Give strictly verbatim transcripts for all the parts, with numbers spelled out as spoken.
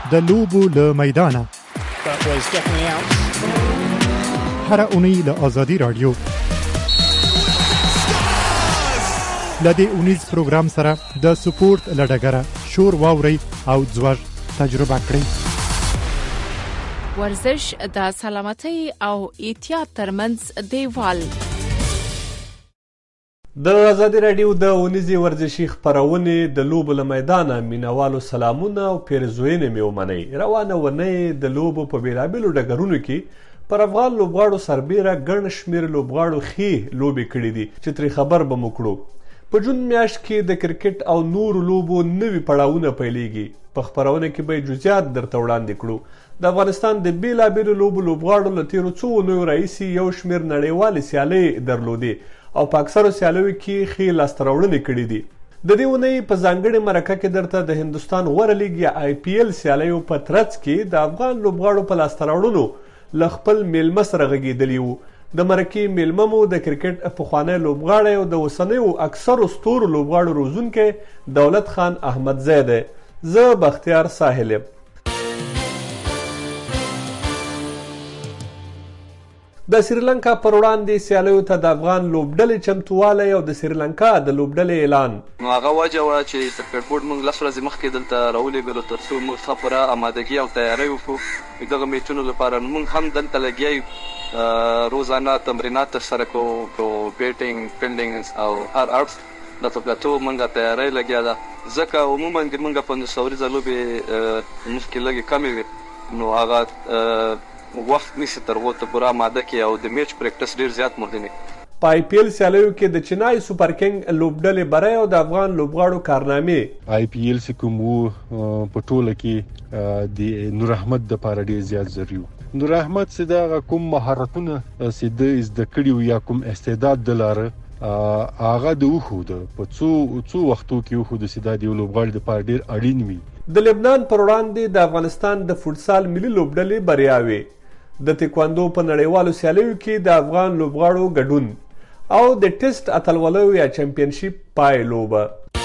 د لوبو له میدانه هره اونۍ له آزادي راډیو له دې اونیز پروګرام سره د سپورت له ډګره شور واورئ او ځوږ تجربه کړئ. ورزش د سلامتۍ او احتیاط ترمنځ دیوال. د آزادي راډیو د اونیزې ورزشي خپرونې د لوبو له میدانه مینوالو سلامونه او پیرزوینې مې ومنئ. روانه اونۍ د لوبو په بېلابېلو ډګرونو کې پر افغان لوبغاړو سربیره ګڼ شمېر لوبغاړو ښې لوبې کړې دي چې ترې خبر به مو کړو. په جون میاشت کې د کرکټ او نورو لوبو نوي پړاوونه پیلېږي. په خپرونه کې به جزئیات درته وړاندې کړو. د افغانستان د بېلابېلو لوبو لوبغاړو له تېرو څو اونیو راهیسې یو شمېر نړیوالې سیالۍ درلودې او په اکثرو سیالیو کې ښې لاسته راوړنې کړې دي. د دې اونۍ په ځانګړې مرکه کې درته د هندوستان غوره لیګ یا آی پی ایل سیالیو په ترڅ کې د افغان لوبغاړو په لاسته راوړنو له خپل میلمه سره غږېدلي وو. د مرکې میلمه مو د کرکټ پخوانی لوبغاړی او د اوسنیو اکثرو ستورو لوبغاړو روزونکی دولت خان احمدزی دی. زه بختیار ساحل یم. د سریلانکا پر وړاندې سیالیو ته د افغان لوبډلې چمتووالی او د سریلانکا د لوبډلې اعلان. نو هغه وجه وه چې کرکټ بورډ موږ لس ورځې مخکې دلته راولېږلو تر څو موږ ښه پوره امادګي او تیاری وکړو دغه میچونو لپاره. نو موږ هم دلته لګیا یو روزانه تمرینات ترسره کوو په بیټینګ فیلډینګ او هر اړخ د طبیعتو موږ تیاری لګیا ده ځکه عموما موږ پنځوس اوریزه لوبې مخکې لږې کمې وي نو هغه وخت نیسي تر هغو ته پوره اماده کړي او د میچ پریکټس ډېر زیات مهم دی. په آی پی ایل سیالیو کې د چنای سوپر کنګ لوبډلې بری او د افغان لوبغاړو کارنامې. آی پی ایل چې کوم وو په ټوله کې د نور احمد دپاره ډېر زیات ضروري وو. نور احمد چې دغه کوم مهارتونه چې د زده کړي وو یا کوم استعداد د لاره هغه د وښوده په څو څو وختو کې وښوده چې دا د یو لوبغاړي دپاره ډېر اړین وي. د لبنان پر وړاندې د افغانستان د فوټسال ملي لوبډلې بریاوې. د تکواندو په نړیوالو سیالیو کې د افغان لوبغاړو ګډون او د ټیسټ اتلولیو یا چمپینشپ پای لوبه.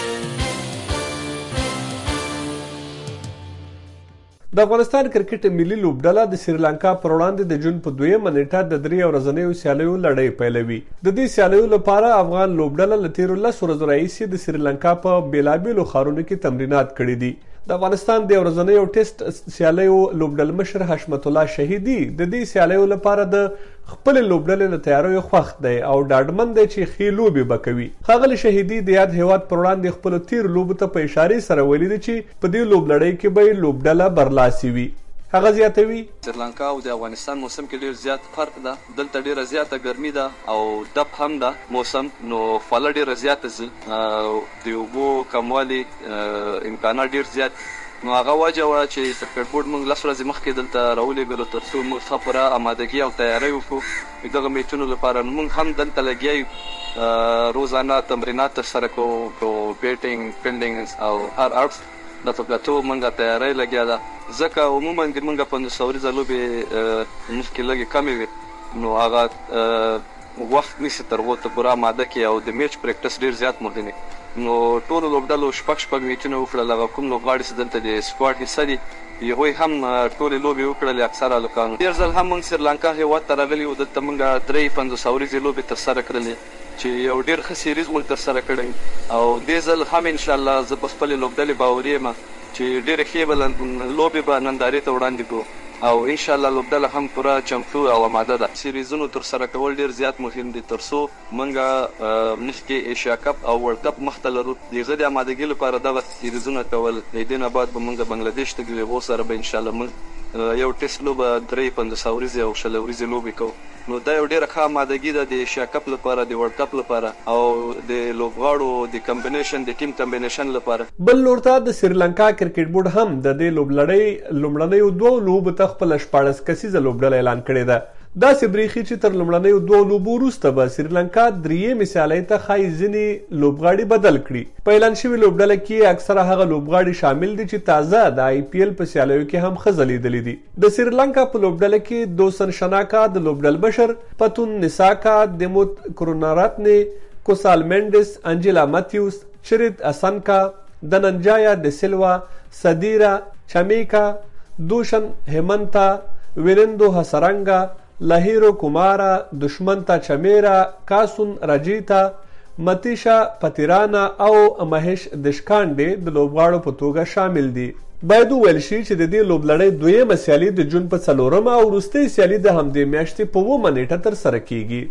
د افغانستان کرکټ ملي لوبډله د سریلانکا پر وړاندې د جون په دویمه نیټه د درې ورځنیو سیالیو لړۍ پیلوي. د دې سیالیو لپاره افغان لوبډله له تېرو لسو ورځو راهیسې د سریلانکا په بېلابېلو ښارونو کې تمرینات کړي دي. د افغانستان د ورځنیو ټیسټ سیالیو لوبډلمشر حشمت الله شهیدي د دې سیالیو لپاره د خپلې لوبډلې له تیاریو خوښ دی او ډاډمن دی چې ښې لوبې به کوي. ښاغلي شهیدي د یاد هیواد پر وړاندې خپلو تېرو لوبو ته په اشارې سره ویلي دي چې په دې لوبلړۍ کې به یې لوبډله برلاسي وي. هغه زیاتوي سریلانکا او د افغانستان موسم کې ډېر زیات فرق ده. دلته ډېره زیاته ګرمي ده او دب هم ده موسم نو خوله ډېره زیاته ځي د اوبو کموالي امکانات ډېر زیات. نو هغه وجه وه چې کرکټ بورډ موږ لس ورځې مخکې دلته راولېږلو تر څو موږ ښه پوره امادګي او تیاری وکړو دغه میچونو لپاره. نو موږ هم دلته لګیا یو روزانه تمرینات ترسره کوو په بیټینګ فیلډینګ او هر اړخ د طبیعتو موږ تیاری لګیا ده ځکه عموما موږ پنځوس اوریزه لوبې مخکې لږې کمې وي نو هغه وخت نیسي تر هغو ته پوره اماده کړي او د میچ پریکټس ډېر زیات مهم دی. نو ټولو لوبډلو شپږ شپږ میچونه وکړل. هغه کوم لوبغاړي چې دلته د سکواډ حصه دي هغوی هم ټولې لوبې وکړلې اکثره هلکانو. ډېر ځل هم موږ سریلانکا هېواد ته راغلي وو. دلته موږ درې پنځوس اوریزې لوبې ترسره کړلې چې یو ډېر ښه سیریز موږ ترسره کړی او دې ځل هم انشاءالله زه په خپلې لوبډلې باوري یم چې ډېرې ښې به لوبې به نندارې ته وړاندې کړو او انشاءالله لوبډله هم پوره چمتو او آماده ده. سیریزونو ترسره کول ډېر زیات مهم دي تر څو موږ مخکې ایشیا کپ او ورلډ کپ مخته لرو. د هغه د امادګۍ لپاره دغه سیریزونه کول د دې نه بعد به موږ بنګلادیش ته ځو هغو سره به انشاءالله موږ یو ټیسټ لوبه درې پنځوس اوریزې او شل اوریزې لوبې کوو. نو دا یو ډېره ښه امادګي ده د ایشیا کپ لپاره د ورلډ کپ لپاره او د لوبغاړو د کمبینیشن د ټیم کمبینیشن لپاره. بل لور ته د سریلانکا کرکټ بورډ هم د دې لوبلړۍ لومړنیو دوو لوبو ته خپله شپاړس کسیزه لوبډله اعلان کړې ده. داسې بریښي چې تر لومړنیو دوو لوبو وروسته به سریلانکا درېیمې سیالۍ ته ښایي ځینې لوبغاړي بدل کړي. په اعلان شوې لوبډله کې اکثره هغه لوبغاړي شامل دي چې تازه د آی پی ایل په سیالیو کې هم ښه ځلېدلي دي. د سریلانکا په لوبډله کې دوسن شناکا د لوبډلمشر، پتون نساکا، دیموت کروناراتنې، کوسال مینډس، انجیلا ماتیوس، چریت اسنکا، دننجایا د سلوا، صدیرا چمیکا، دوشن هیمنتا، وینندو حسرنگا، لهیرو کومارا، دشمنتا چمیرا، کاسون راجیتا، متیشا پتیرانا او مهیش دشکانډې د لوبغاړو په توګه شامل دي. باید وویل شي چې د دې لوبلړۍ دویمه سیالي د جون په څلورمه او وروستۍ سیالي د همدې میاشتې په اوومه نیټه ترسره کیږي.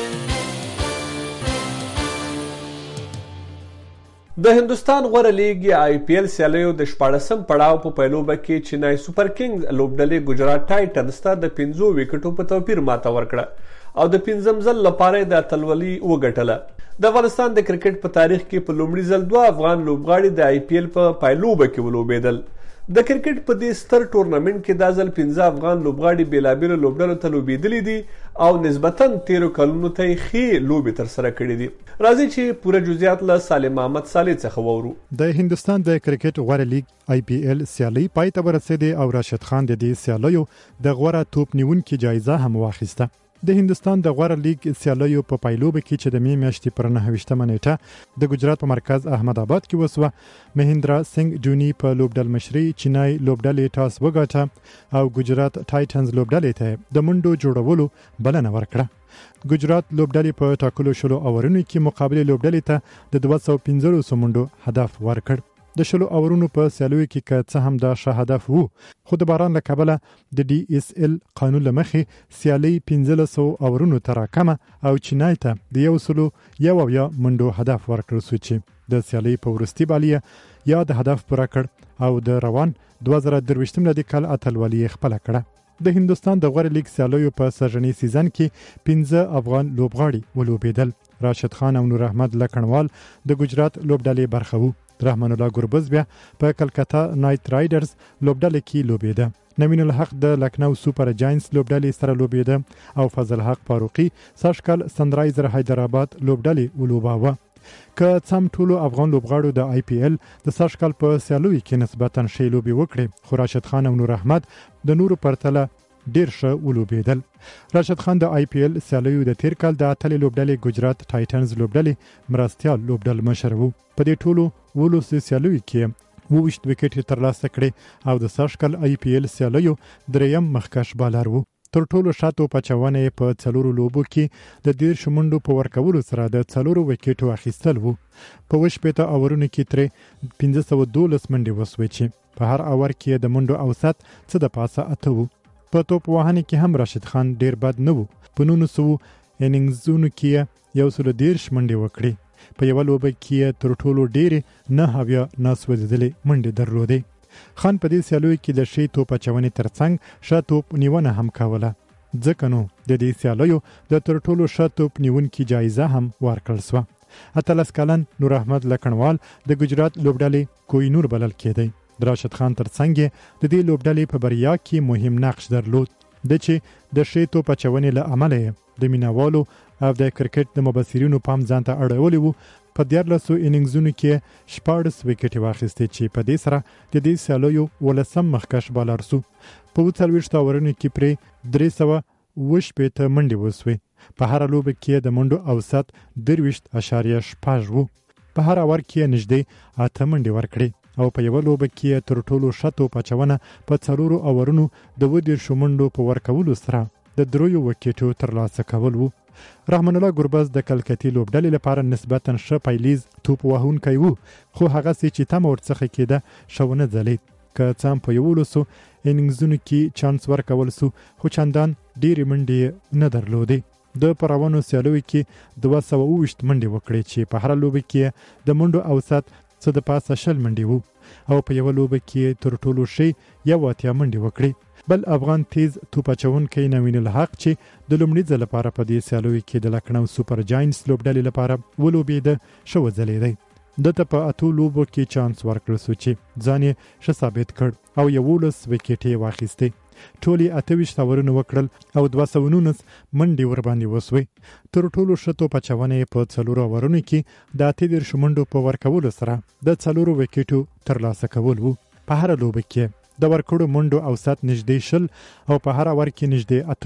د هندوستان غوره لیګ یا آی پی ایل سیالیو د شپاړسم پړاو په پیلوبه کې چینای سوپر کینګز لوبډلې ګجرات ټایټنز ته د پنځو ویکټو په توپیر ماته ورکړه او د پنځم ځل لپاره د اتلولي وګټله. د افغانستان د کرکټ په تاریخ کې په لومړي ځل دوه افغان لوبغاړي د آی پی ایل په پایلوبه کې ولوبېدل. د کرکټ په دې ستر ټورنمنټ کې دا ځل پنځه افغان لوبغاړي بېلابېلو لوبډلو ته لوبېدلي دي او نسبتاً تیرو کلونو ته یې ښې لوبې ترسره کړي دي. راځئ چې پوره جزئیات له سالم محمد صالح څخه واورو. د هندوستان د کرکټ غوره لیګ آی پی ایل سیالي پای ته ورسېدې او راشد خان د دې سیالیو د غوره توپ نیونکي جایزه هم واخیسته. د هندوستان د غوره لیګ سیالیو په پایلوبه کې چې د می میاشتې پر نهه ویشتمه نیټه د ګجرات په مرکز احمد آباد کې وسوه، مهندرا سنگ جونی په لوبډل مشري چینای لوبډلې ټاس وګاټه او ګجرات ټایټنز لوبډلې ته د منډو جوړولو بلنه ورکړه. ګجرات لوبډلې په ټاکلو شلو اورونو کې مقابل لوبډلې ته د دوه سوه پنځلس منډو هدف ورکړ. د شلو اورونو په سیالیو کې که څه هم دا ښه هدف وو، خو د باران له کبله د ډي اس ال قانون له مخې سیالي پنځلسو اورونو ته راکمه او چینای ته د یو سلو یو اویا منډو هدف ورکړل سو چې د سیالي په وروستي بالیه یا د هدف پوره کړ او د روان دوه زره درویشتم لدي کال اتلولي خپله کړه. د هندوستان د غوره لیګ سیالیو په سږني سیزن کې پنځه افغان لوبغاړي ولوبېدل. راشد خان او نور احمد لکنوال د ګجرات لوبډلې برخه وو. رحمان الله ګربز بیا په کلکتا نایت رایډرز لوبډلې کې لوبېده. نوین الحق د لکنو سوپر جاینټس لوبډلې سره لوبېده او فضل حق فاروقي ساشکل سنرایزر حیدرآباد لوبډلې ولوباوه. که څم ټولو افغان لوبغاړو د آی پی ایل د ساشکل په سیالوي کې نسبتاً ښې لوبې وکړې، خو راشد خان او نور احمد د نورو پرتله ډیر ښه ولوبېدل. راشد خان د آی پی ایل سیالیو د تیر کال د اتلې لوبډلې ګجرات ټایټنز لوبډلې مرستیال لوبډل مشر وو. په دې ټولو ولوسې سیالیو کې اوویشت ویکټې ترلاسه کړې او د ساشکل آی پی ایل سیالیو دریم مخکش بالر وو. تر ټولو شاتو پچونه په څلورو لوبو کې د دېرش منډو په ورکولو سره د څلورو ویکټو اخیستل وو. په اووه شپېته اورونو کې ترې پنځه سوه دولس منډې وسوې چې په هر اور کې د منډو اوسط څه د پاسه اته وو. په توپ وهنې کې هم راشد خان ډیر بد نه وو. په نولس سوو انینګزونو کې یو سل دېرش منډې وکړې. په یوه لوبه کې تر ټولو ډېرې نه اویا ناسوځېدلې منډې درلودې. خان په دې سیالیو کې د ښې توپ اچونې ترڅنګ ښه توپ نیونه هم کوله، ځکه نو د دې سیالیو د تر ټولو ښه توپ نیونکي جایزه هم ورکړل سوه. اتلس کلن نور احمد لکنوال د ګجرات لوبډلې کوی نور بلل کېدی. د راشد خان ترڅنګ د دې لوبډلې په بریا کې مهم نقش درلود، د چې د ښې توپ اچونې له امله د مینوالو او د کرکټ د مبصرینو پام ځان ته اړولی وو. په دیارلسو انینګزونو کې شپاړس ویکټې واخیستې چې په دې سره د دې سیالیو ولسم مخکش بالر سو. په اووه څلوېښت اورونو کې پرې درې سوه اووه شپېته منډې وسوې. په هره لوبه کې د منډو اوسط درویشت اشاریه شپږ وو. په هر اور کې نږدې اته منډې ورکړې او په یوه لوبه کې تر ټولو ښه توپ اچونه په څلورو اورونو د اووه دېرشو منډو په ورکولو سره د دریو ویکټو ترلاسه کول وو. رحمان الله ګربز د کلکتي لوبډلې لپاره نسبتاً ښه پایلیز توپ وهونکی وو، خو هغسې چې تمه ورڅخه کېده ښه ونه ځلېد. که څه هم په یولسو انینګزونو کې چانس ورکول سو، خو چندان ډېرې منډې نه درلودې. د په روانو سیالیو کې دوه سوه اوویشت منډې وکړې چې په هره لوبه کې د منډو اوسط څه د پاسه شل منډې وو او په یوه لوبه کې تر ټولو ښې یو اتیا منډې وکړې. بل افغان تیز توپ اچونکی نوین الحق چې د لومړي ځل لپاره په دې سیالیو کې د لکنو سوپر جاینټس لوبډلې لپاره ولوبېده، ښه وځلېدی. دته په اتو لوبو کې چانس ورکړل سو چې ځان یې ښه ثابت کړ او یولس ویکټې واخیستې. ټولې اته ویشت اورونه وکړل او دوه سوه نولس منډې ورباندې وسوې. تر ټولو ښه توپ اچونه یې په څلورو اورونو کې د اته دېرشو منډو په ورکولو سره د څلورو ویکټو ترلاسه کول وو. په هره لوبه کې د ورکړو منډو اوسط نږدې شل او په هر اور کې نږدې اته وو.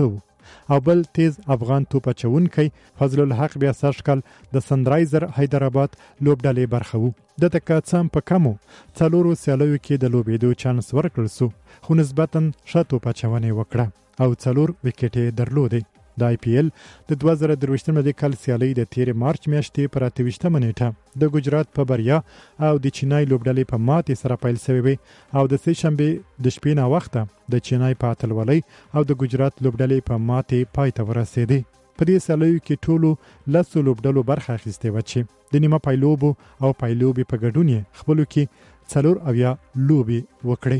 او بل تیز افغان توپ اچونکی فضل الحق بیا سږکال د سنرایزر حیدرآباد لوبډلې برخه وو. دته که څه هم په کمو څلورو سیالیو کې د لوبېدو چانس ورکړل سو، خو نسبتا ښه توپ اچونې وکړه او څلور وکټې درلودې. د آی پی ایل د دوه زره درویشتم د کال سیالۍ د تیرې مارچ میاشتې پر اته ویشتمه نیټه د ګجرات په بریا او د چینای لوبډلې په ماتې سره پیل شوې وې او د سې شنبې د شپې ناوخته د چینای په اتلولۍ او د ګجرات لوبډلې په ماتې پای ته ورسېدې. په دې سیالیو کې ټولو لسو لوبډلو برخه اخیستې وه چې د نیمه پایلوبو او پایلوبې په ګډون یې خپلو کې څلور اویا لوبې وکړې.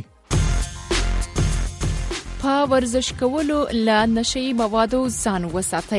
په ورزش کولو له نشي موادو ځان وساتئ.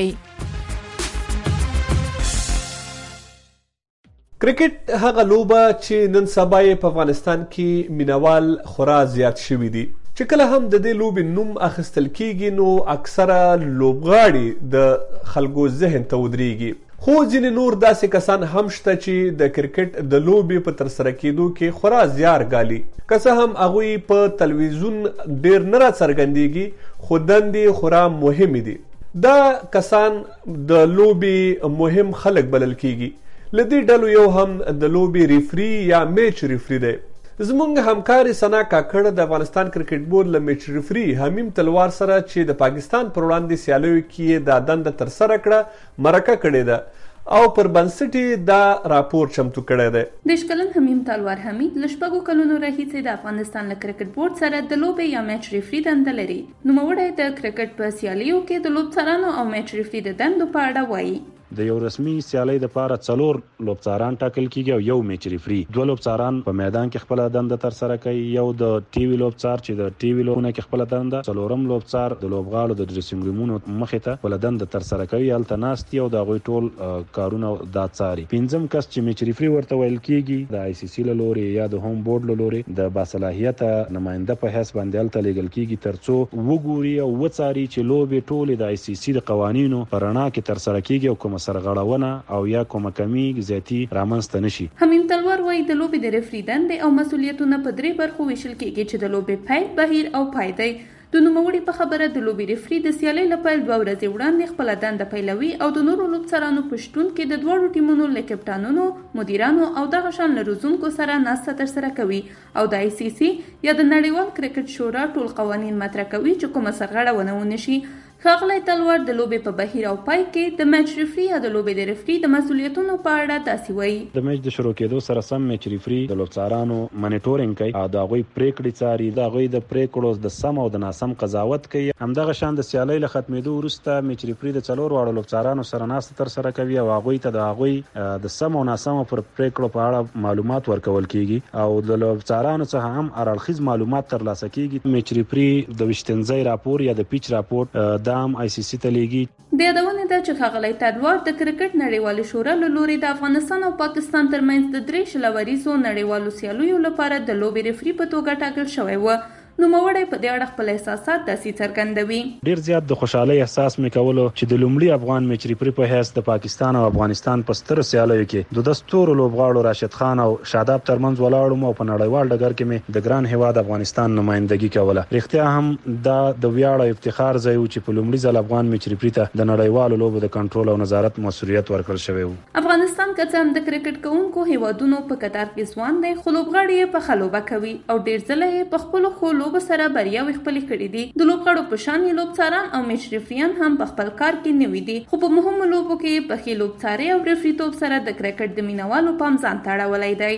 کرکټ هغه لوبه چې نن سبا یې په افغانستان کې مینوال خورا زیات شوي دي. چې کله هم د دې لوبې نوم اخیستل کیږي نو اکثره لوبغاړي د خلکو ذهن ته ودرېږي، خو ځینې نور داسې کسان هم شته چې د کرکټ د لوبې په ترسره کېدو کې خورا زیار ګالي. که څه هم هغوی په تلویزیون ډېر نه راڅرګندېږي خو دندې خورا مهمې دي. دا کسان د لوبې مهم خلک بلل کیږي. له دې ډلو یو هم د لوبې ریفري یا میچ ریفري دی. زمونږ همکار ثنا کاکړ د افغانستان کرکټ بورډ له میچ ریفري حمیم تلوار سره چې د پاکستان پر وړاندې سیالیو کې دا دنده ترسره کړه مرکه کړې ده او پر بنسټ دا راپور چمتو کړی دی. دیش کلن حمیم تلوار حمید له شپږو کلونو راهیسې د افغانستان له کرکټ بورډ سره د لوبې یا میچ ریفري دنده لري. نوموړی د کرکټ په سیالیو کې د لوبڅارانو او میچ ریفري د دندو په اړه وایي. د یو رسمي سیالۍ لپاره څلور لوبڅاران ټاکل کیږي او یو میچ ریفري. دوه لوبڅاران په میدان کې خپل دنده ترسره کوي، یو د ټي وي لوبڅار چې د ټي وي لوبونه کې خپل دنده، څلورم لوبڅار د لوبغاړو د ډریسینګ رومونو مخې ته خپل دنده ترسره کوي، هلته ناست او د هغوی ټول کارونه دا څاري. پنځم کس چې میچ ریفري ورته ویل کیږي د آی سی سی له لوري یا د هوم بورډ له لوري د باصلاحیته نماینده په حیث باندې هلته لیږل کیږي ترڅو وګوري او وڅاري چې لوبې ټولې د آی سی سی د قوانینو په رڼا کې ترسره کیږي او کومه سرغړونه او یا کومه کمی زیاتی رامنځته نشي. حمیم تلوار وایي د لوبې د ریفري دندې او مسؤلیتونه په درې برخو ویشل کیږي چې د لوبې پیل، بهیر او پای دی. د نوموړي په خبره د لوبې ریفري د سیالۍ له پیل دوه ورځې وړاندې خپله دنده پیلوي او د نورو لوبڅارانو په شتون کې د دواړو ټیمونو له کپټانونو، مدیرانو او دغه شان له روزونکو سره ناسته ترسره کوي او د آی سی سی یا د نړیوال کرکټ شورا ټول قوانین مطرح کوي چې کومه سرغړونه ونه شي. ښاغلی تلوار د لوبې په بهیر او پای کې د میچ ریفري یا د لوبې د ریفري د مسؤلیتونو په اړه داسې وایي. د میچ د شروع کېدو سره سم میچ ریفري د لوبڅارانو مانیټورینګ کوي او د هغوی پریکړې څاري، د هغوی د پریکړو د سم او د ناسم قضاوت کوي. همدغه شان د سیالۍ له ختمېدو وروسته میچ ریفري د څلور واړو لوبڅارانو سره ناسته ترسره کوي او هغوی ته د هغوی د سم او ناسمو پر پریکړو په اړه معلومات ورکول کیږي او د لوبڅارانو څخه هم هراړخیز معلومات ترلاسه کیږي. میچ ریفري د ویشتنځي راپور یا د پیچ راپور د هم آی سی سی ته لیږي. د یادونې ده چې ښاغلی تلوار د کرکټ نړیوالې شورا له لوري د افغانستان او پاکستان ترمنځ د درې شلوریزو نړیوالو سیالیو لپاره د لوبې ریفري په توګه ټاکل شوی و. نوموړی په دې اړه خپل احساسات داسې څرګندوي. ډیر زیات د خوشحالۍ احساس مې کولو چې د لومړي افغان میچ ریفري په حیث د پاکستان او افغانستان په سترو سیالیو کې د دستورو لوبغاړو راشد خان او شاداب ترمنځ ولاړم او په نړیوال ډګر کې مې د ګران هیواد افغانستان نمائندګي کوله. رښتیا هم دا د ویاړ او افتخار ځای و چې په لومړي ځل افغان میچ ریفري ته د نړیوالو لوبو د کنټرول او نظارت مسؤلیت ورکړل شوی و. افغانستان که څه هم د کرکټ کوونکو هیوادونو په کتار کې ځوان دی خو لوبغاړي یې په ښه لوبه کوي او ډیر ځله یې په خپلو ښو لوبو سره بریا خپل کړي دي. د لوبغاړو په شان یې لوبڅاران او میچ ریفریان هم په خپل کار کې نوي دي خو په مهمو لوبو کې په ښې لوبڅارۍ او ریفریتوب سره د کرکټ د مینوالو پام ځان ته اړولی دی.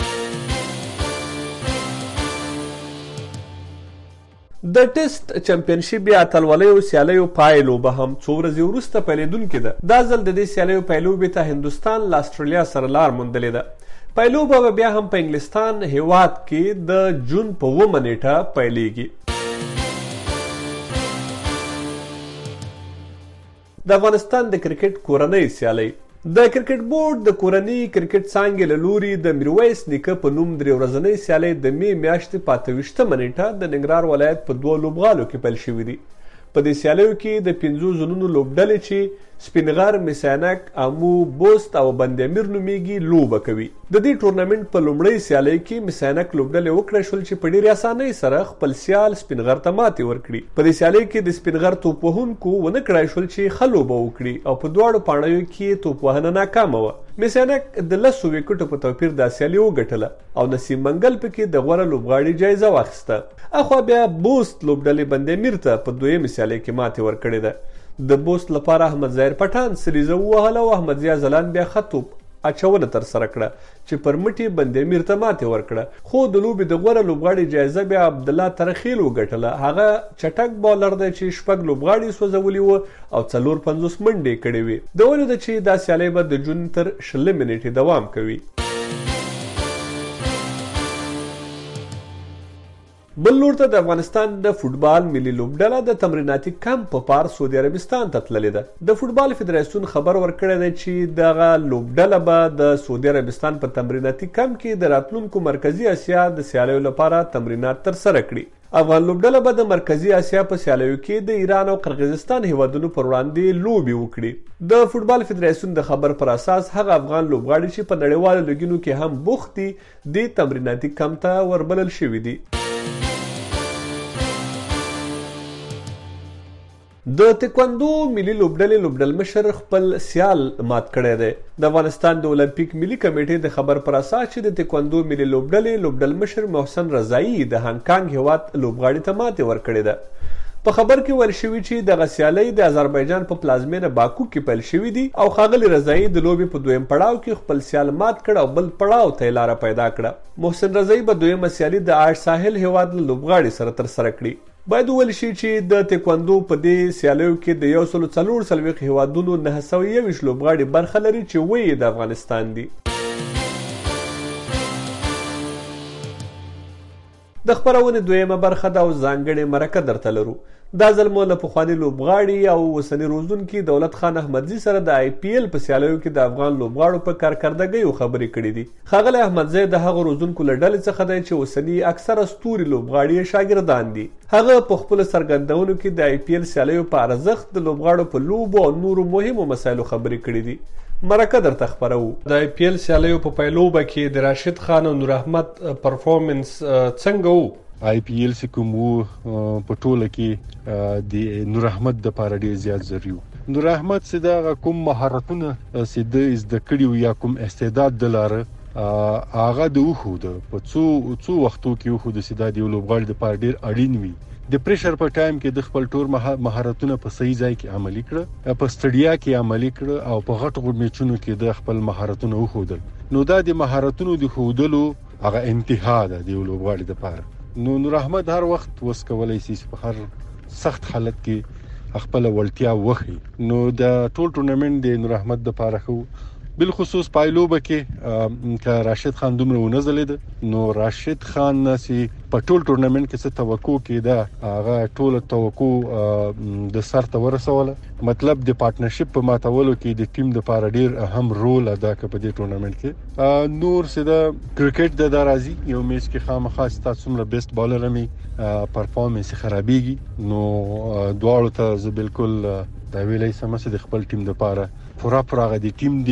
د ټیسټ چمپینشپ یا اتلولیو سیالیو پای لوبه هم څو ورځې وروسته پیلېدونکې ده. دا ځل د دې سیالیو پیلوبې ته هندوستان له اسټرالیا سره لار موندلې ده. پیلوبه به بیا هم په انګلستان هیواد کې د جون په اوومه نیټه پیلیږي. د افغانستان د کرکټ کورنۍ سیالۍ د کرکټ بورډ د کورنۍ کرکټ څانګې له لوري د میرویس نیکه په نوم درې ورځنۍ سیالۍ د مې میاشتې په اته ویشتمه نیټه د ننګرهار ولایت په دوه لوبغالو کې پیل شوې دي. په دې سیالیو کې د پنځو زونونو لوبډلې چې سپینغر، میسانک، امو، بوست او بندامیر نومیږي لوبه کوي. د دې ټورنمنټ په لومړۍ سیالۍ کې میسانک لوبډلې وکړای شول چې په ډېرې اسانۍ سره خپل سیال سپینغر ته ماتې ورکړي. په دې سیالۍ کې د سپینغر توپ وهونکو ونه کړای شول چې ښه لوبه وکړي او په دواړو پاڼیو کې توپ وهنه ناکامه وه. میسانک د لسو ویکټو په توپیر دا سیالي وګټله او نسیم منګل پکې د غوره لوبغاړي جایزه واخیسته. اخوا بیا بوست لوبډلې بندامیر ته په دویمې سیالۍ کې ماتې ورکړې ده. د بوست لپاره احمد ظاهر پټان سریزه ووهله او احمد ضیا ځلان بیا ښه توپ اچونه ترسره کړه چې پر مټې بندامیر ته ماتې ورکړه. خو د لوبې د غوره لوبغاړي جایزه بیا عبدالله ترخیل وګټله. هغه چټک بالر دی چې شپږ لوبغاړي سوځولي وو او څلور پنځوس منډې کړې وې. د ولې ده چې دا سیالۍ به د جون تر شلمې نیټې دوام کوي. بل لور ته د افغانستان د فوټبال ملي لوبډله د تمریناتي کمپ په پار سعودي عربستان ته تللې ده. د فوټبال فدراسیون خبر ورکړی دی چې دغه لوبډله به د سعودي عربستان په تمریناتي کمپ کې د راتلونکو مرکزي اسیا د سیالیو لپاره تمرینات ترسره کړي. افغان لوبډله به د مرکزي اسیا په سیالیو کې د ایران او قرغیزستان هیوادونو پر وړاندې لوبې وکړي. د فوټبال فدراسیون د خبر پر اساس هغه افغان لوبغاړي چې په نړیوالو لیګونو کې هم بوخت دي د تمریناتي کمپ ته وربلل شوي دي. د تکواندو ملي لوبډلې لوبډل مشر خپل سیال مات کړی دی. د افغانستان د اولمپیک ملي کمیټې د خبر پر اساس چې د تکواندو ملي لوبډلې لوبډل مشر محسن رضایي د هانګ کانګ هیواد لوبغاړي ته ماتې ورکړې ده. په خبر کې ویل شوي چې دغه سیالۍ د آذربایجان په پلازمینه باکو کې پیل شوي دي او ښاغلي رضایي د لوبې په دویم پړاو کې خپل سیال مات کړ او بل پړاو ته یې لاره پیدا کړه. محسن رضایي به دویمه سیالي د آش ساحل هیواد له لوبغاړي سره ترسره کړي. باید وویل شي چې د تکواندو په دې سیالیو کې د یو سلو څلور څلوېښت هیوادونو نهه سوه یوویشت لوبغاړي برخه لري چې اووه د افغانستان دي. د خپرونې دویمه برخه ده او ځانګړې مرکه درته لرو. دا ځل مو له پخواني لوبغاړي او اوسني روزونکي دولت خان احمدزي سره د آی پی ایل په سیالیو کې د افغان لوبغاړو په کارکردګیو خبرې کړې دي. ښاغلی احمدزی د هغو روزونکو له ډلې څخه دی چې اوسني اکثره ستوري لوبغاړي یې شاګردان دي. هغه په خپلو څرګندونو کې د آی پی ایل سیالیو په ارزښت د لوبغاړو په لوبو او نورو مهمو مسایلو خبرې کړې دي. مرکه درته خپرو. د آی پی ایل سیالیو په پیلوبه کې د راشد خان او نور احمد پرفورمنس څنګه وو؟ آی پی ایل چې کوم وو په ټوله کې د نور احمد د پاره ډیر زیات ضروري وو. نور احمد چې دا کوم مهارتونه چې د زده کړي یا کوم استعداد د لاره هغه د وښود په څو څو وختو کې وښود چې دا د لوبغاړي د پاره ډیر اړین وي. د پریشر په ټایم کې د خپل ټول مهارتونه په صحیح ځای کې عملي کړه، په ستړیا کې عملي کړه او په غټو غټو میچونو کې د خپل مهارتونه وښودل. نو دا د مهارتونو د ښودلو هغه انتها ده د لوبغاړي د پاره. نو نور احمد هر وخت وس کولای شي په هر سخت حالت کې خپل ولټیا وخی. نو د ټول ټورنمنت د نور احمد د پاره خو بالخصوص پایلوبه کې ک راشد خان دومره ونزلید. نو راشد خان نسی په ټول ټورنمنت کې څه توقع کېده هغه ټول توقع د سر ته ورسوله. مطلب د پارټنرشپ په ماتولو کې د ټیم د پاره ډیر اهم رول ادا کوي په دې ټورنمنت کې. نور سده کرکټ د درازي یو میچ کې خامخا ستاسو څومره بیسټ بالر می پرفارمنس خرابېږي. نو دواړو ته زه بالکل دا ویلای سم چې د خپل ټیم د پاره پورا پورا د ټیم دی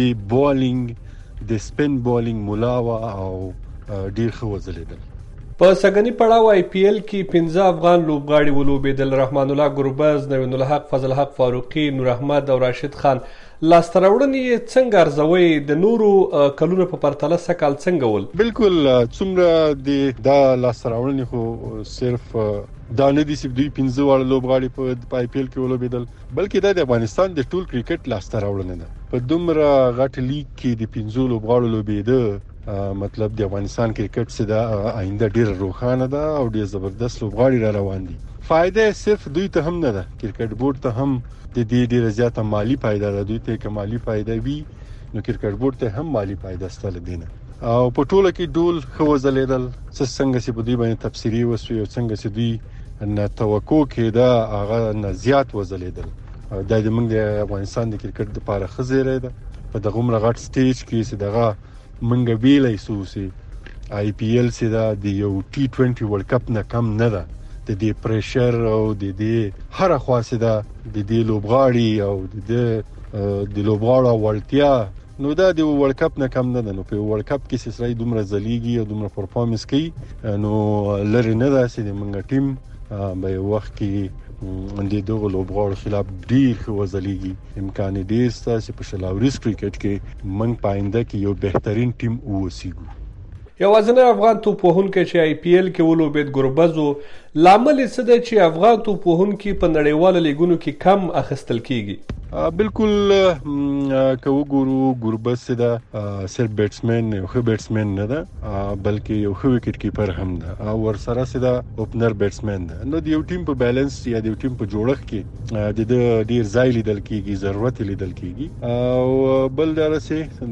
بولینګ د سپین بولینګ ملاوا او ډیر ښه وځلیدل. په سګنی پړاو آی پی ایل کې پنځه افغان لوبغاړي ولوبېدل. رحمان الله ګربز، نوین الحق، فضل حق فاروقي، نور احمد او راشد خان. لاسته راوړنې څنګه ارزوي؟ د نورو کلونو په پرتله سکال څنګه ول؟ بالکل څومره د دا لاسته راوړنې خو صرف دا نه دي چې دوی پنځه واړه لوبغاړي په آی پی ایل کې ولوبېدل، بلکې دا د افغانستان د ټول کرکټ لاسته راوړنه ده. په دومره غټ لیګ کې د پنځو لوبغاړو لوبېده مطلب د افغانستان کرکټ څخه د آینده ډیر روښانه ده او ډیر زبردست لوبغاړي را روان دي. فائدہ صرف دوی ته هم نه ده، کرکټ بورډ ته هم د دې ډیره زیاته مالی فائدہ ده. دوی ته که مالی فائدہ وي نو کرکټ بورډ ته هم مالی فائدہ ستل دینه. او په ټوله کې ډول خو وزلیدل څنګه چې په دوی باندې تفسیری وسوي او څنګه چې دوی نه توقع کېده هغه نه زیات وزلیدل. دا د موږ د افغانستان د کرکټ لپاره خزیره ده. په دغه عمر غټ سټیج کې چې دغه موږ ویلای سو چې آی پی ایل چې دا د یو ټي ټوینټي ورلد کپ نه کم نه ده. د دې پریشر او د دې هر خاصه ده د دې لوبغاړي او د د لوبغاړو ولتیا نو دا د ورلد کپ نه کم نه ده. نو په ورلد کپ کې سړی دومره ځلیږي او دومره پرفارمنس کوي نو لری نه ده چې موږ ټیم به وخت کې د دغه لوبغاړو خلاف ډیر خو ځلیږي. امکان ډیر سته چې په شلاوريس کرکټ کې موږ پاینده کې یو بهترین ټیم ووسیږو. یوازینی افغان توپ وهونکی چې آی پی ایل کې ولوبېد ګوربز و لامل څه دی چې افغان توپ وهونکي په نړیوالو لیګونو کې کم اخیستل کیږي؟ بالکل که وګورو ګوربز دا صرف بیټسمن یو ښه بیټسمن نه ده بلکې یو ښه وکټ کیپر هم ده او ورسره سره اوپنر بیټسمن ده. نو د یو ټیم په بیلانس یا د یو ټیم په جوړښت کې د ډیر ځای لیدل کیږي، ضرورت لیدل کیږي او بل دا رسې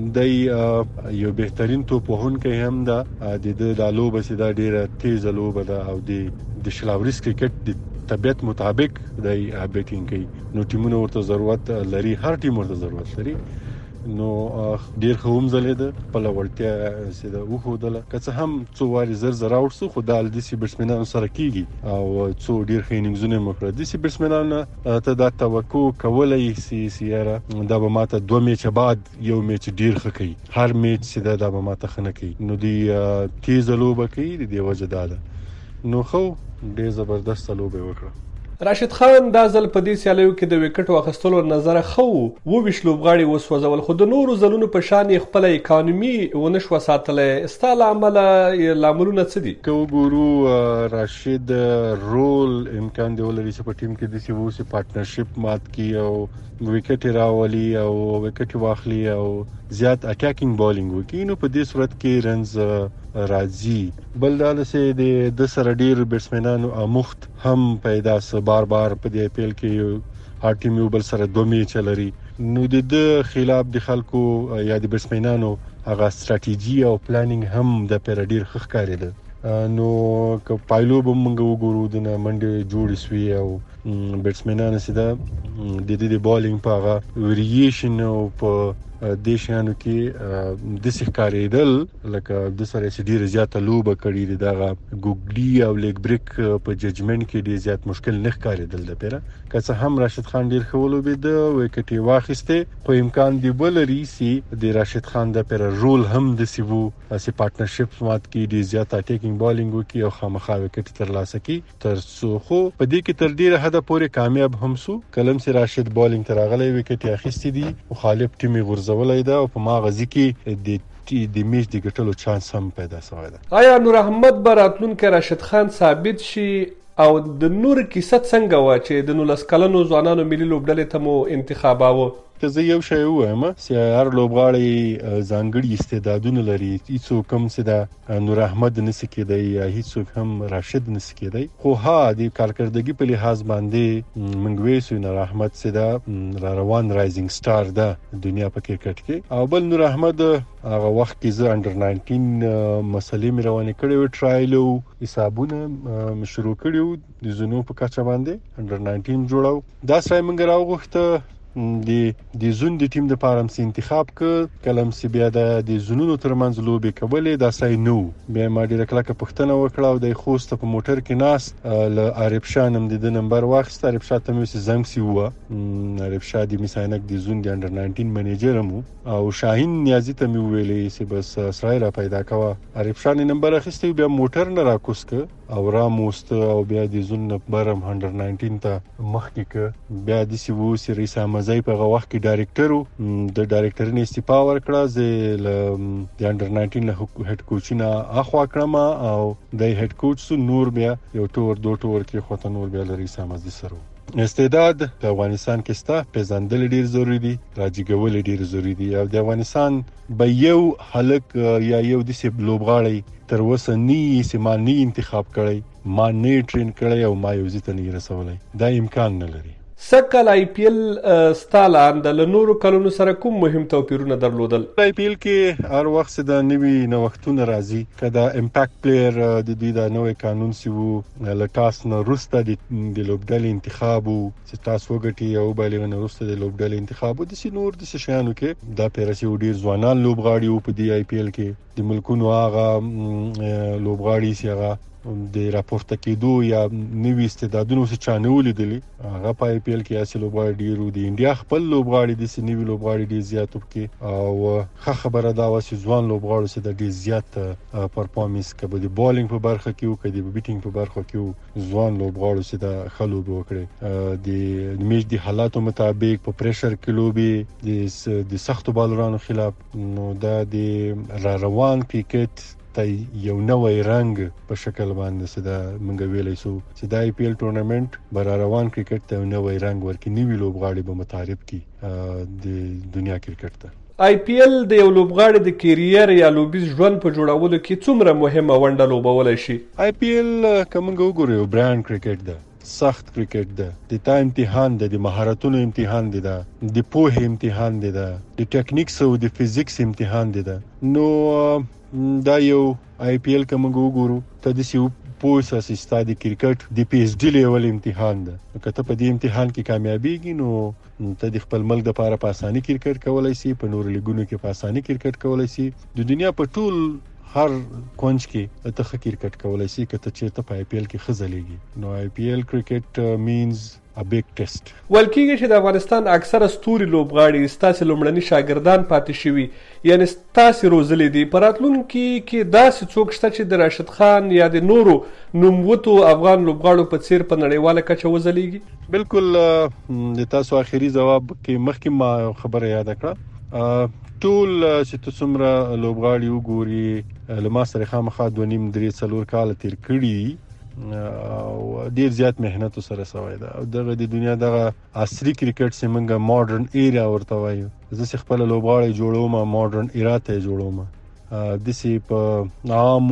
د یو بهترین توپ وهونکی هم ده د د لوبه سي دا ډیره تیز لوبه ده او د د شلاوريس کرکټ د طبيعت مطابق د بیټینګ کوي. نو ټیمونو ورته ضرورت لري، هر ټیم ورته ضرورت لري. نو ډیر خوم زله ده په لورتیا سیده وخودله که هم څو واري زر زر اوټسو خو د الديسي بیټسمنانو سره کیږي او څو ډیر خینګزونه مکړه دي سي بیټسمنانو ته دا توقع کولای سي سیاره دا به ماته دوه میچ بعد یو میچ ډیر خکې هر میچ سیده دا به ماته خنه کوي. نو دی تیز لوبه کوي دی وجه ده نو خو ډیر زبردست لوبه وکړه. راشد خان دا ځل په دې سیالیو کې د وکټ واخیستلو نظر خو وو ویش لوبغاړي وسوځول خو د نورو زلونو په شان خپل اکانومي ونشو ساتلې استال عمل لاملونه څه دي؟ که وګورو راشد رول امکان دی ولري چې په ټیم کې د سی وو سي پارټنرشپ مات کی او وکټ راولي او وکټ واخلي او زیات اٹیکینګ بالینګ وکړي. نو په دې صورت کې رنز راځي. بل دا چې د سره ډیر بیټسمنانو امخت هم پیدا س بار بار په دې اپیل کې هر ټیم یو بل سره دوه میچ لري. نو د خلاف د خلکو یا د بیټسمنانو هغه ستراتیژي او پلانینګ هم د پر ډیر ښه ښکاري ده. نو که پایلو به موږ وګورو د منډه جوړ شوی او بیټسمنانو سره د دې د بالینګ په هغه ویریشن او په د شانو کې د ښکارېدل لکه د سره چې ډیر زیاته لوبه کړې دي دغه ګوګلی او لیګ بریک په ججمنټ کې ډیر زیات مشکل نه ښکارېدل د پیره که څه هم راشد خان ډیر خولو به د وکټي واخیسته خو امکان دی بل ریسی د راشد خان د پیره رول هم د سیوو اسی پارټنرشپ مات کې ډیر زیات اٹیکینګ بالینګ وکي او خامخا وکټ تر لاسه کی تر څو خو په دې کې تر ډیره حد پورې کامیاب هم سو. کلم سي راشد بالینګ تر غلې وکټ اخیستې دي مخالف ټیمي غرزولای دا او په ماغزي کې د د میچ د ګټلو چانس هم پیدا شوی دی. آیا نور احمد براتلونکو راشد خان ثابت شي او د نور کیسه څنګه و چې د نولس کلنو ځوانانو ملي لوبډلې ته مو انتخاباوه؟ که زه یو شی وایم چې هر لوبغاړی ځانګړي استعدادونه لري، هیڅوک هم چې دا نور احمد نسی کېدی یا هیڅوک هم راشد نسی کېدی، خو ها د کارکردګي په لحاظ باندې موږ وایو نور احمد چې دا را روان رایزینګ سٹار ده دنیا په کرکټ کې. او بل نور احمد هغه وخت کې زه انډر ناینټین مسلې مې روانې کړې و، ټرایلو حسابونه مې شروع کړي د زونو په کچه باندې انډر ناینټین جوړاو. دا سره موږ راوغوښته د د زون د ټیم د پارم سي انتخاب ک کلم سی بیا د زونونو ترمنځ لوبي کولې دا سای نو بیا ما ډیره کلکه پښتنه وکړه او د خوست په موټر کې ناس ل عرب شانم د نمبر واخست. عرب شاه ته مې زنګ سی و عرب شاه د میسانک د زون د انډر ناینټین منیجر مو او شاهین نیازی ته مې ویلې چې بس سړی را پیدا کوا. عرب شاه نمبر اخیسته بیا موټر نه راکوس ک او را موست او بیا د زون برم انډر ناینټین ته مخکې ک بیا د سی وو سی ریسا زای په وخت کې ډایریکټر د ډایریکټر نه استعفا ورکړه زه د انډر ناینټین له هډ کوچینه اخوا کړم او د هډ کوچ سو نور بیا یو ټور دوه ټور کې خاطر نور بیا لري سمازي سره. استعداد په افغانستان کې ستا پیژندل ډیر ضروری دي، راځيګول ډیر ضروری دي او د افغانستان به یو هلک یا یو د سیب لوبغاړي تر وسه ني سیمانی انتخاب کړي، ما نه ټرین کړي او ما یو ځته نه رسولای، دا امکان نه لري. سکل آی پی ایل ستالان د نورو کلونو سره کوم مهم توپیرونه درلودل؟ آی پی ایل کې هر وخت د نوي نوښتونو راځي کدا امپیکټ پلیئر د دې د نوې قانون سی وو لټاس نو روسته د لوبډل انتخاب چې تاسو وګټي او بالغ نه روسته د لوبډل انتخاب د سی نور د شانو کې دا پیرسي ډیر ځوانان لوبغاړي په دې آی پی ایل کې د ملکونو هغه لوبغاړي سی هغه د راپورته کېدو یا نوي استعدادونو څه چا نه ولیدلي هغه په آی پی ایل کې اسې لوبغاړي ډېر د انډیا خپل لوبغاړي داسې نوي لوبغاړي ډېر زیات وکړي او ښه خبره دا وه چې ځوان لوبغاړو څه د ډېر زیات پرفارمنس که به د بالینګ په برخه کې وو که د بیټینګ په برخه کې وو ځوان لوبغاړو څه د ښه لوبې وکړې د میچ د حالاتو مطابق په پریشر کې لوبې د سختو بالرانو خلاف نو دا د را روان کرکټ ته یو نوی رنګ په شکل باندې سده منګ ویلای سو چې د آی پی ایل ټورنمنت بر روان کرکټ ته نوی رنګ ورکړي نوی لوبغاړي به متعارف کی د دنیا کرکټ ته آی پی ایل د یو لوبغاړي د کیریر یا لوبیز ژوند په جوړولو کې څومره مهمه ونډه لوبولای شي آی پی ایل کومه وګورئ یو برانډ کرکټ ده سخت کرکټ ده د تا امتحان ده د مهارتونو امتحان ده د پوهې امتحان ده د ټیکنیکس او د فزیکس امتحان ده نو دا یو آی پی ایل کوم وګورو ته د سیو پوسه سیستادي کرکټ د پی ایچ ډی لیول امتحان ده کته په دې امتحان کې کامیابیږي نو ته د خپل ملک لپاره په اساني کرکټ کولای شي په نور لیګونو کې په اساني کرکټ کولای شي د دنیا په ټول هر کونج کې ته ښه کرکټ کولای شي کته چیرته په آی پی ایل کې خزلېږي نو آی پی ایل کرکټ مینز ا بیگ ټیسټ ول کېږي چې د افغانستان اکثره ستوري لوبغاړي ستاسو لومړني شاګردان پاتې شوي یعنی ستاسو روزلې دي په راتلونکي کې داسې څوک شته چې د راشد خان یا د نورو نوموتو افغان لوبغاړو په څیر په نړیواله کچه وځلېږي بالکل د تاسو آخري جواب کې مخکې ما خبره یاد کړه ټول چې څومره لوبغاړي وګوري لما سره خامخا دوه نیم درې څلور کال تیر کړي او ډیر زیات مهنت سره سوی دا او دغه د دنیا دغه عصري کرکټ سیمنګ ماډرن ایریا ورته وایو زه خپل لوبغاړي جوړوم ماډرن ایرا ته جوړوم د سی په عام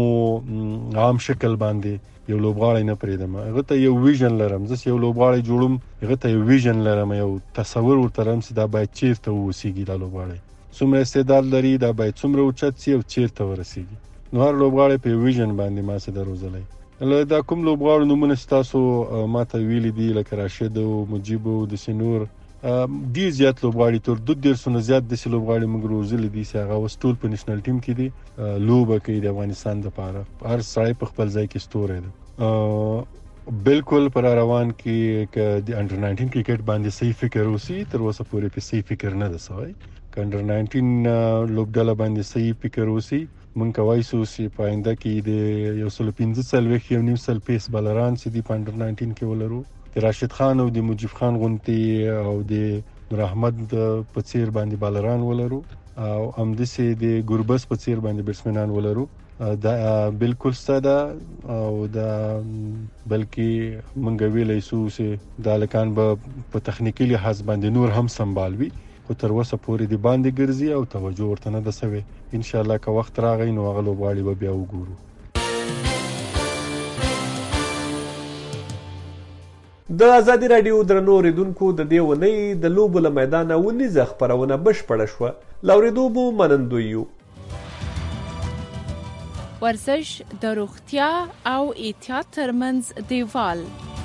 عام شکل باندې یو لوبغاړی نه پریدم هغه ته یو ویژن لرم زه یو لوبغاړی جوړوم هغه ته یو ویژن لرم یو تصور ورته چې دا باید چیرته ووسیږي دا لوبغاړی څومره استعداد لري دا باید څومره اوچت شي او چیرته ورسیږي نو هر لوبغاړی په ویژن باندې ما څه دروځلای له دا کوم لوبغاړو نمونه تاسو ماته ویلي دي لکه راشد او مجيب او د سنور ډیر زیات لوبغاړي تر دوه ډیر سونه زیات د لوبغاړي موږ روزل دي چې هغه وستول په نېشنل ټیم کې دي لوبه کوي د افغانستان لپاره هر سړی په خپل ځای کې ستوره ده بالکل پر روان کې ک د انډر ناینټین کرکټ باندې صحیح فکر وسی تر اوسه پورې په صحیح فکر نه ده سوی ک انډر ناینټین لوبډاله باندې صحیح فکر وسی مونږ کوي سو چې په آینده کې د یو سل پنځه څلوېښت یو نیم سل پیس بالران چې دی په انډر ناینټین کې ولرو د راشد خان او د مجيب خان غونتی او د نور احمد په څیر باندې بالران ولرو او هم د سي د ګوربس په څیر باندې بیټسمنان ولرو دا بالکل ستاده او دا بلکې مونږ ویلای سو چې د لکان په تخنیکی لحاظ باندې نور هم سمبالوي خو تر اوسه پورې دی باندې ګرځي او توجه ورته نه ده سوی ان شاء الله که وخت راغی نو هغه لوبغاړي به بیا وګورو د ازادي راډیو درنو اوریدونکو د دې ونې د لوبو له میدانه ونیزه خپرونه بشپړه شوه له اورېدو مو منندوی یو ورزش د روغتیا او احتیاط ترمنځ دیوال